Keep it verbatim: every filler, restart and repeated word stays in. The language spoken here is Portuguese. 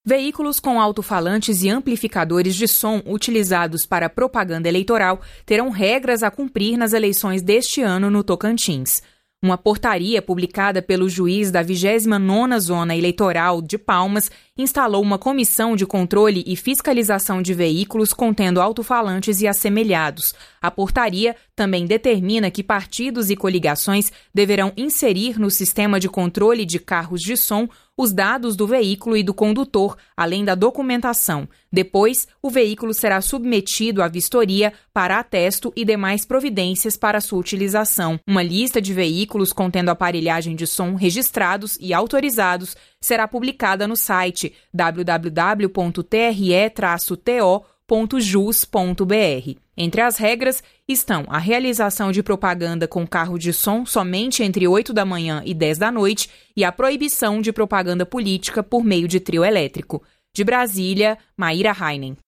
Veículos com alto-falantes e amplificadores de som utilizados para propaganda eleitoral terão regras a cumprir nas eleições deste ano no Tocantins. Uma portaria publicada pelo juiz da vigésima nona Zona Eleitoral de Palmas instalou uma comissão de controle e fiscalização de veículos contendo alto-falantes e assemelhados. A portaria também determina que partidos e coligações deverão inserir no sistema de controle de carros de som os dados do veículo e do condutor, além da documentação. Depois, o veículo será submetido à vistoria para atesto e demais providências para sua utilização. Uma lista de veículos contendo aparelhagem de som registrados e autorizados será publicada no site w w w ponto t r e traço t o ponto jus ponto b r. Entre as regras estão a realização de propaganda com carro de som somente entre oito da manhã e dez da noite e a proibição de propaganda política por meio de trio elétrico. De Brasília, Maíra Heinen.